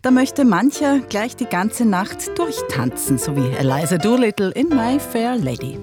Da möchte mancher gleich die ganze Nacht durchtanzen, so wie Eliza Doolittle in My Fair Lady.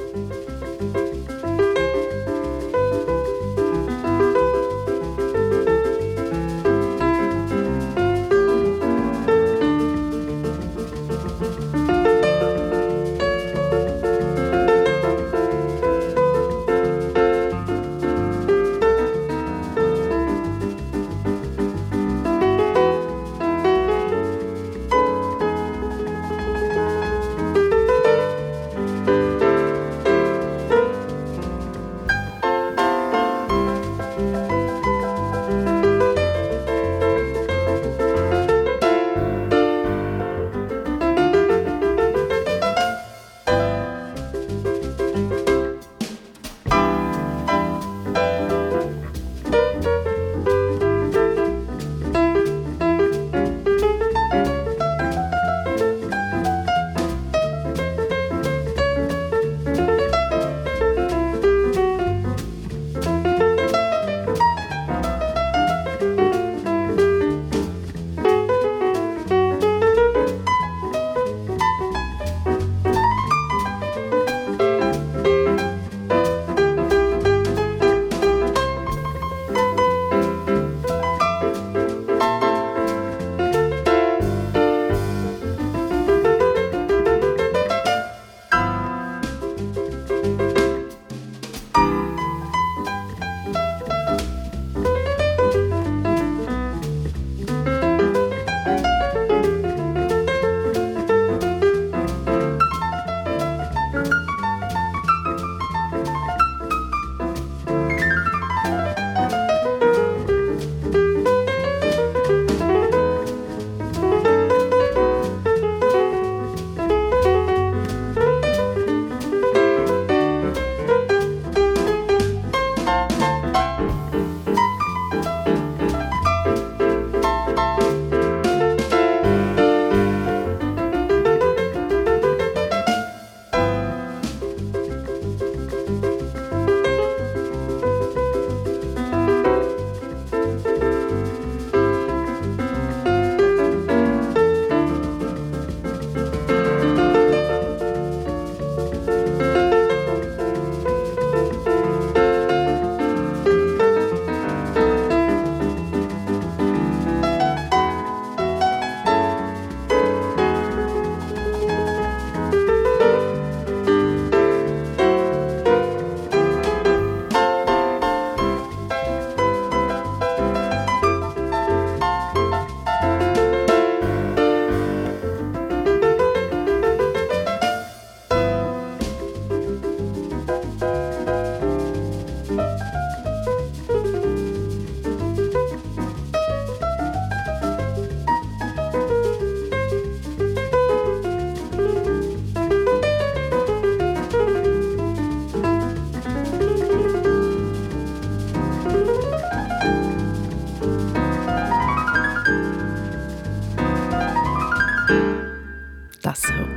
Das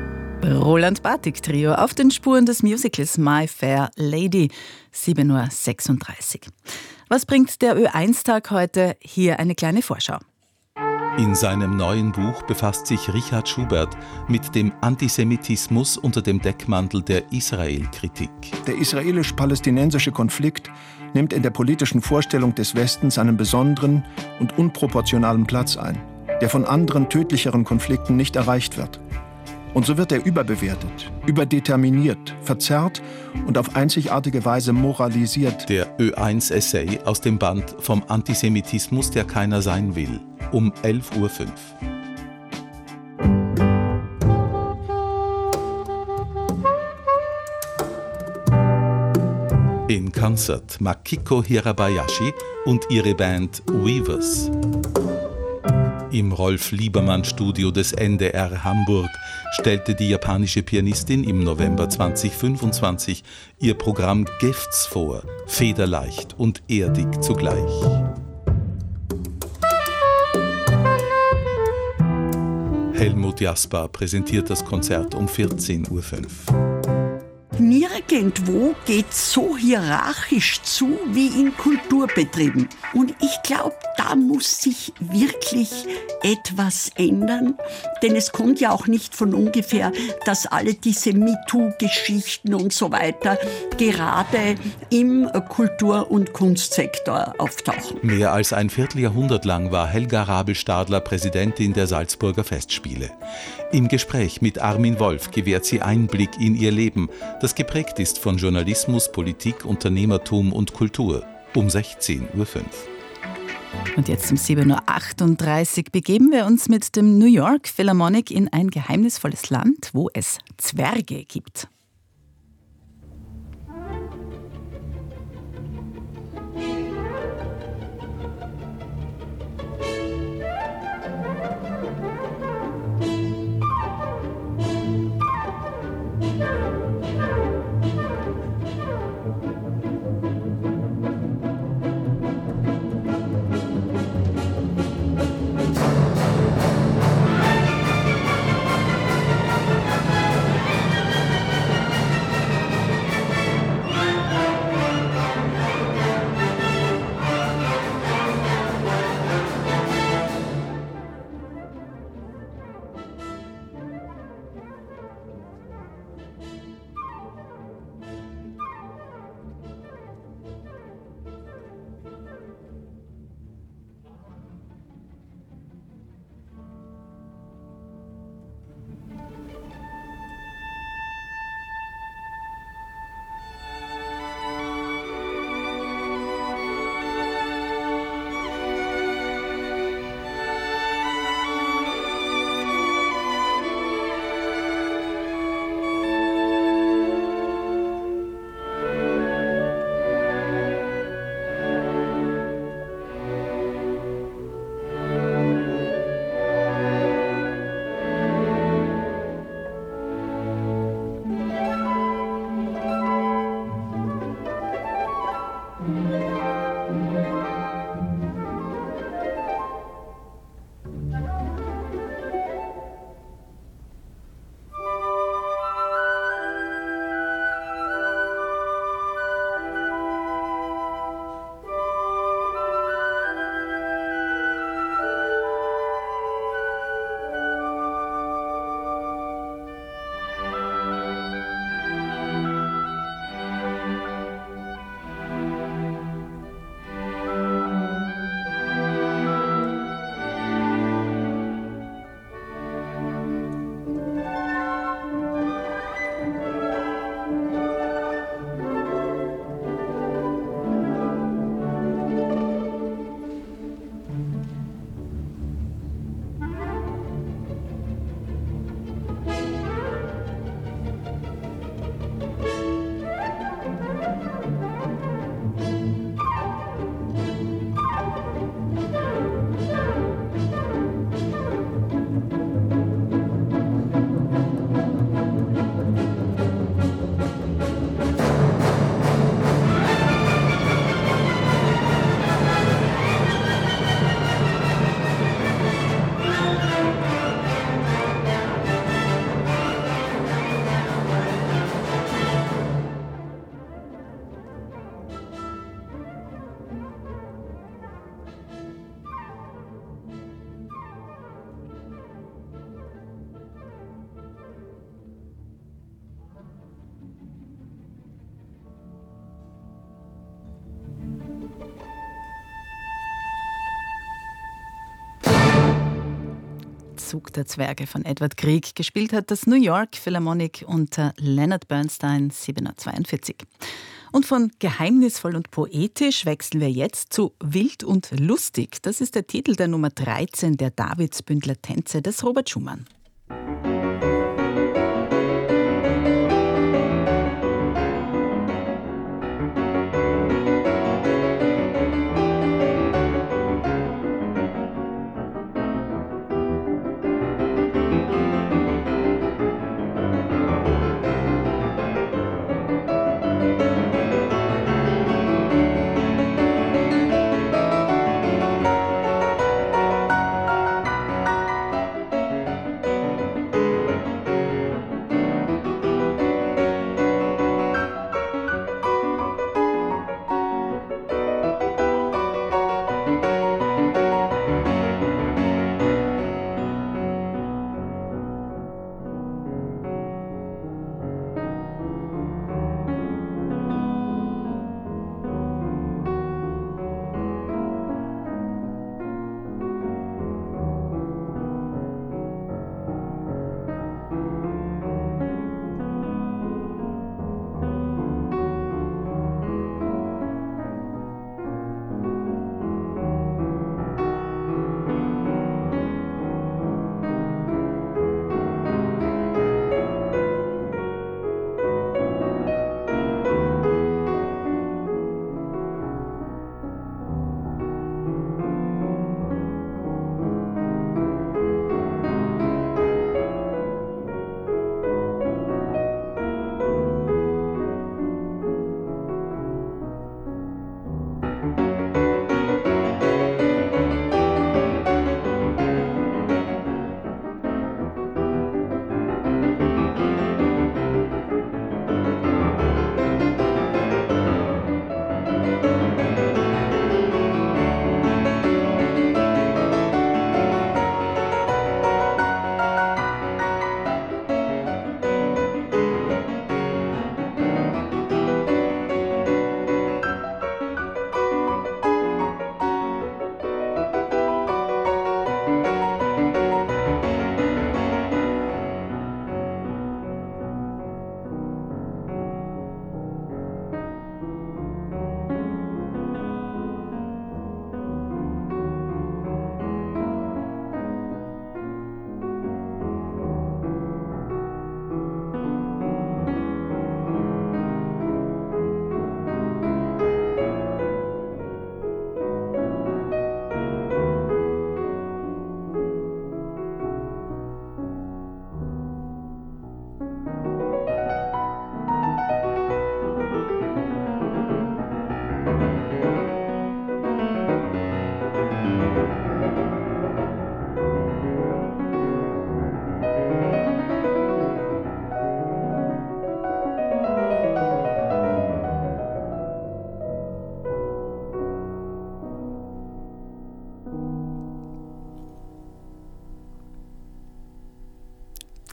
Roland Batik Trio auf den Spuren des Musicals My Fair Lady, 7:36 Uhr. Was bringt der Ö1-Tag heute? Hier eine kleine Vorschau. In seinem neuen Buch befasst sich Richard Schubert mit dem Antisemitismus unter dem Deckmantel der Israel-Kritik. Der israelisch-palästinensische Konflikt nimmt in der politischen Vorstellung des Westens einen besonderen und unproportionalen Platz ein, der von anderen tödlicheren Konflikten nicht erreicht wird. Und so wird er überbewertet, überdeterminiert, verzerrt und auf einzigartige Weise moralisiert. Der Ö1-Essay aus dem Band Vom Antisemitismus, der keiner sein will, um 11:05 Uhr. In Konzert Makiko Hirabayashi und ihre Band Weavers. Im Rolf-Liebermann-Studio des NDR Hamburg stellte die japanische Pianistin im November 2025 ihr Programm Gifts vor, federleicht und erdig zugleich. Helmut Jasper präsentiert das Konzert um 14:05 Uhr. Nirgendwo geht so hierarchisch zu wie in Kulturbetrieben. Und ich glaube, da muss sich wirklich etwas ändern. Denn es kommt ja auch nicht von ungefähr, dass alle diese MeToo-Geschichten und so weiter gerade im Kultur- und Kunstsektor auftauchen. Mehr als ein Vierteljahrhundert lang war Helga Rabel-Stadler Präsidentin der Salzburger Festspiele. Im Gespräch mit Armin Wolf gewährt sie Einblick in ihr Leben, das geprägt ist von Journalismus, Politik, Unternehmertum und Kultur. Um 16.05 Uhr. Und jetzt um 7.38 Uhr begeben wir uns mit dem New York Philharmonic in ein geheimnisvolles Land, wo es Zwerge gibt. Zug der Zwerge von Edward Grieg. Gespielt hat das New York Philharmonic unter Leonard Bernstein, 742. Und von geheimnisvoll und poetisch wechseln wir jetzt zu wild und lustig. Das ist der Titel der Nummer 13 der Davidsbündler Tänze des Robert Schumann.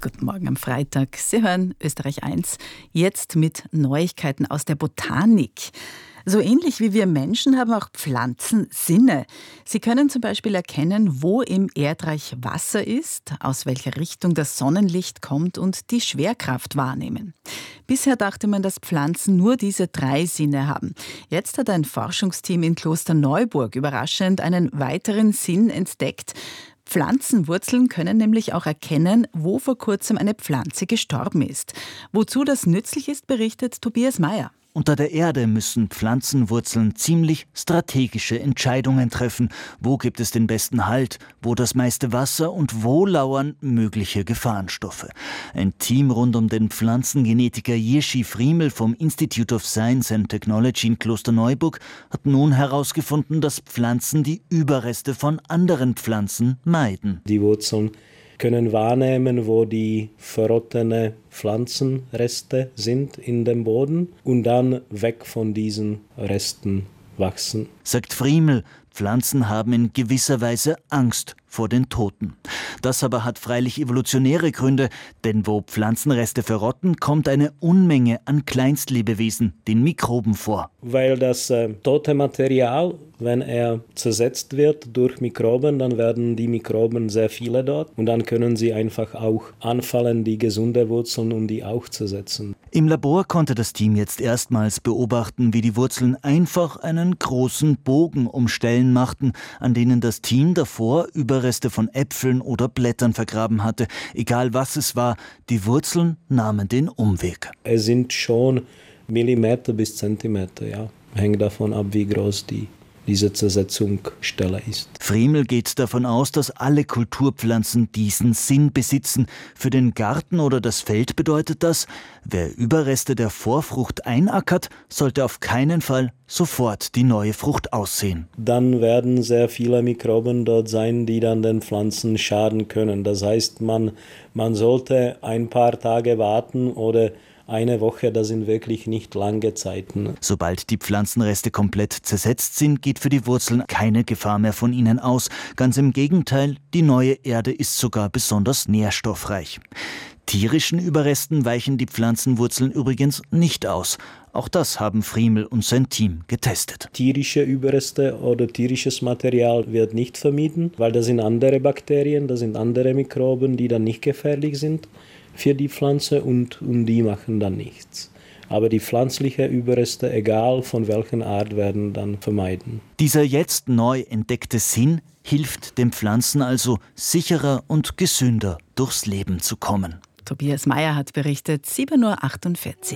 Guten Morgen am Freitag. Sie hören Österreich 1, jetzt mit Neuigkeiten aus der Botanik. So ähnlich wie wir Menschen haben auch Pflanzen Sinne. Sie können zum Beispiel erkennen, wo im Erdreich Wasser ist, aus welcher Richtung das Sonnenlicht kommt und die Schwerkraft wahrnehmen. Bisher dachte man, dass Pflanzen nur diese 3 Sinne haben. Jetzt hat ein Forschungsteam in Klosterneuburg überraschend einen weiteren Sinn entdeckt. Pflanzenwurzeln können nämlich auch erkennen, wo vor kurzem eine Pflanze gestorben ist. Wozu das nützlich ist, berichtet Tobias Meyer. Unter der Erde müssen Pflanzenwurzeln ziemlich strategische Entscheidungen treffen. Wo gibt es den besten Halt, wo das meiste Wasser und wo lauern mögliche Gefahrenstoffe. Ein Team rund um den Pflanzengenetiker Jiří Friemel vom Institute of Science and Technology in Klosterneuburg hat nun herausgefunden, dass Pflanzen die Überreste von anderen Pflanzen meiden. Die Wurzeln können wahrnehmen, wo die verrottene Pflanzenreste sind in dem Boden und dann weg von diesen Resten wachsen. Sagt Friemel, Pflanzen haben in gewisser Weise Angst vor den Toten. Das aber hat freilich evolutionäre Gründe, denn wo Pflanzenreste verrotten, kommt eine Unmenge an Kleinstlebewesen, den Mikroben, vor. Weil das tote Material, wenn er zersetzt wird durch Mikroben, dann werden die Mikroben sehr viele dort und dann können sie einfach auch anfallen, die gesunde Wurzeln, und die auch zersetzen. Im Labor konnte das Team jetzt erstmals beobachten, wie die Wurzeln einfach einen großen Bogen um Stellen machten, an denen das Team davor Überreste von Äpfeln oder Blättern vergraben hatte. Egal was es war, die Wurzeln nahmen den Umweg. Es sind schon Millimeter bis Zentimeter, ja. Hängt davon ab, wie groß diese Zersetzungsstelle ist. Friemel geht davon aus, dass alle Kulturpflanzen diesen Sinn besitzen. Für den Garten oder das Feld bedeutet das, wer Überreste der Vorfrucht einackert, sollte auf keinen Fall sofort die neue Frucht aussehen. Dann werden sehr viele Mikroben dort sein, die dann den Pflanzen schaden können. Das heißt, man sollte ein paar Tage warten oder eine Woche, das sind wirklich nicht lange Zeiten. Sobald die Pflanzenreste komplett zersetzt sind, geht für die Wurzeln keine Gefahr mehr von ihnen aus. Ganz im Gegenteil, die neue Erde ist sogar besonders nährstoffreich. Tierischen Überresten weichen die Pflanzenwurzeln übrigens nicht aus. Auch das haben Friemel und sein Team getestet. Tierische Überreste oder tierisches Material wird nicht vermieden, weil das sind andere Bakterien, das sind andere Mikroben, die dann nicht gefährlich sind für die Pflanze und die machen dann nichts. Aber die pflanzlichen Überreste, egal von welcher Art, werden dann vermeiden. Dieser jetzt neu entdeckte Sinn hilft den Pflanzen also, sicherer und gesünder durchs Leben zu kommen. Tobias Meyer hat berichtet, 7:48 Uhr.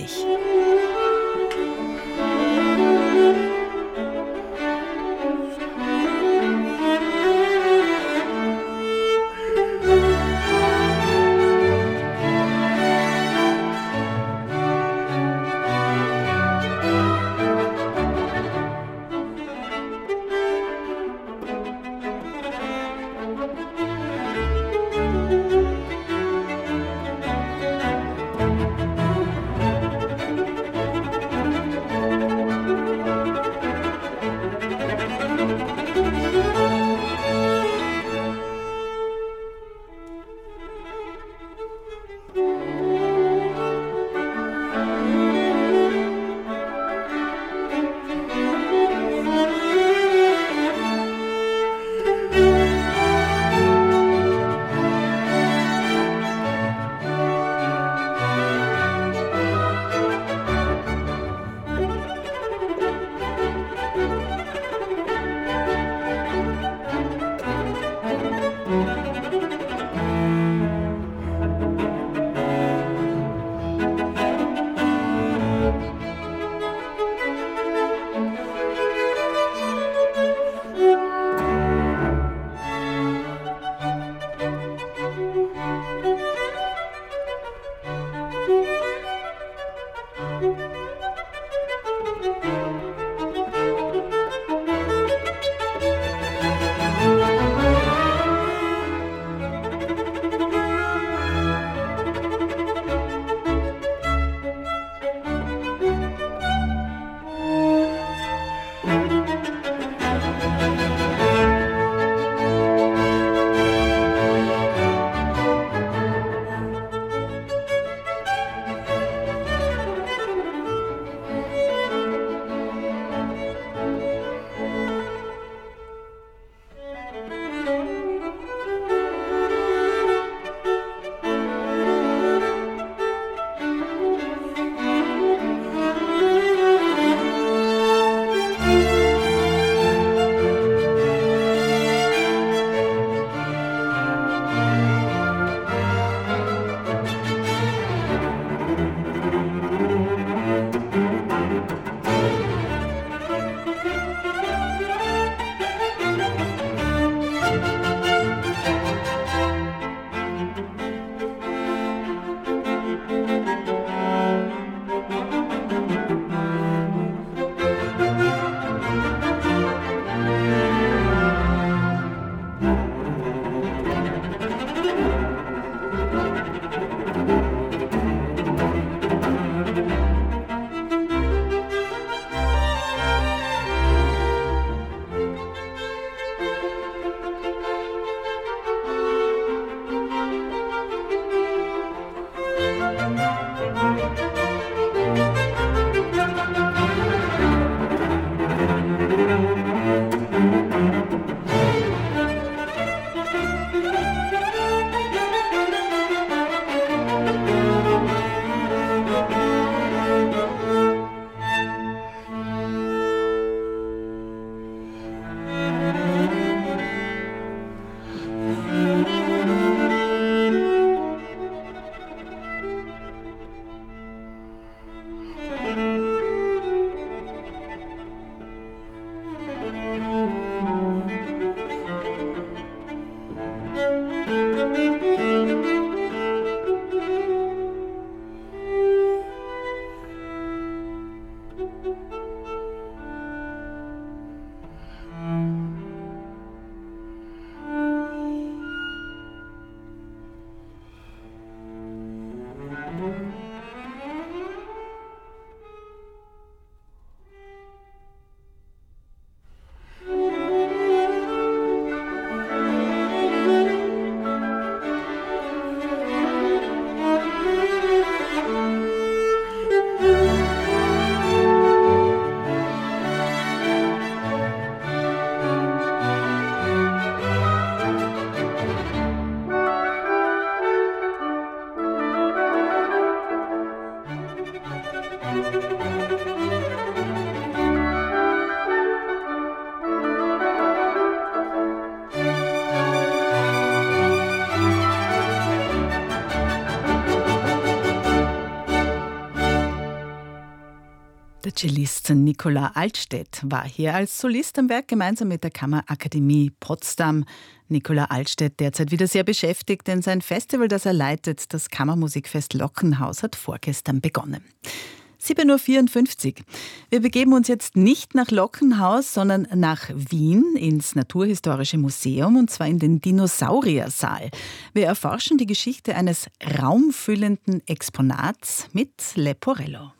Cellist Nikola Altstedt war hier als Solist am Werk gemeinsam mit der Kammerakademie Potsdam. Nikola Altstedt derzeit wieder sehr beschäftigt, denn sein Festival, das er leitet, das Kammermusikfest Lockenhaus, hat vorgestern begonnen. 7.54 Uhr. Wir begeben uns jetzt nicht nach Lockenhaus, sondern nach Wien ins Naturhistorische Museum, und zwar in den Dinosauriersaal. Wir erforschen die Geschichte eines raumfüllenden Exponats mit Leporello.